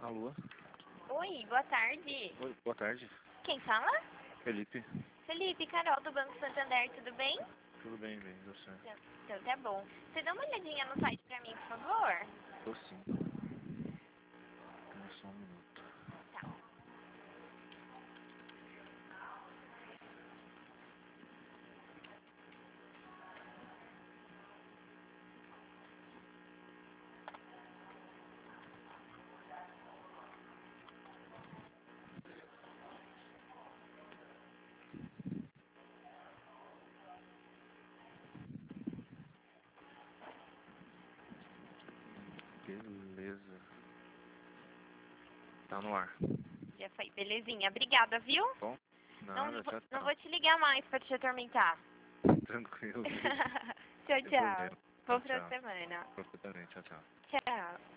Alô? Oi, boa tarde. Oi, boa tarde. Quem fala? Felipe. Felipe, Carol do Banco Santander, tudo bem? Tudo bem, você? Então tá bom. Você dá uma olhadinha no site pra mim, por favor? Tô sim. Só um minuto. Tá. Beleza. Tá no ar. Já foi. Belezinha. Obrigada, viu? Bom? Não, Nada, tchau, não tchau. vou te ligar mais pra te atormentar. Tranquilo. Tchau, Sem tchau. problema. Boa Tchau, tchau. semana. Você também, tchau, tchau. Tchau.